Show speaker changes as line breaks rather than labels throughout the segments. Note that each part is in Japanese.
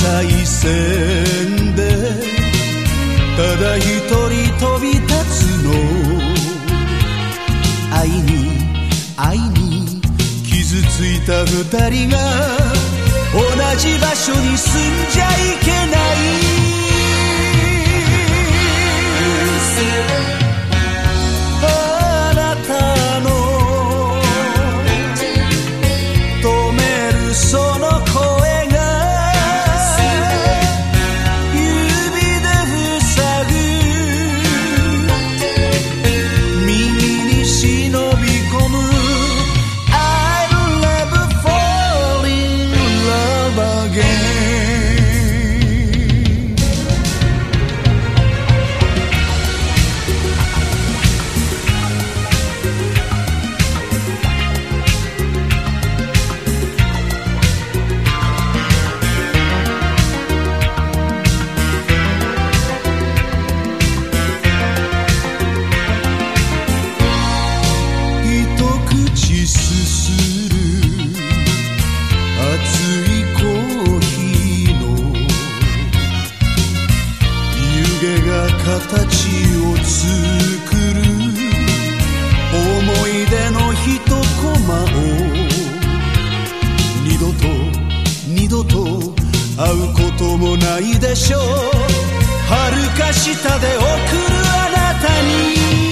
際線でただ一人飛び立つの。愛に傷ついた二人が同じ場所に住んじゃいけない。あなたの止めるその声が指で塞ぐ耳に忍び込む I'll never fall in love again。形を作る思い出の一コマを二度と会うこともないでしょう。遥か下で送るあなたに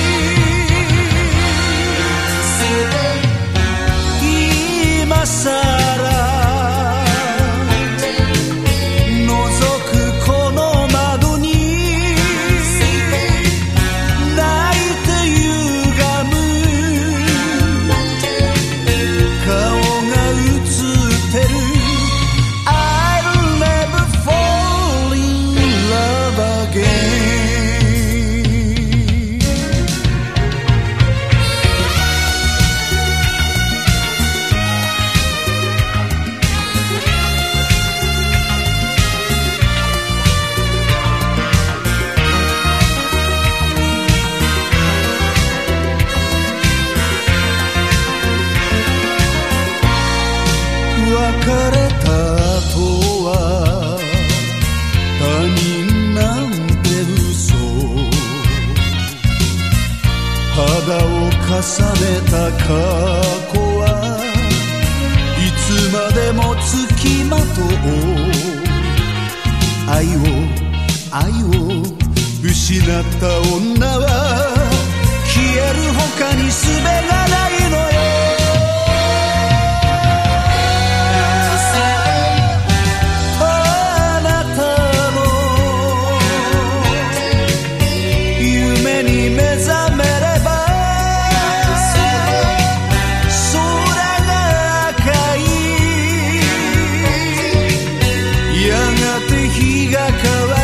今さら別れた後は他人なんて嘘肌を重ねた過去はいつまでもつきまとう。愛を失った女は消える他に術がないのよ。日が変わる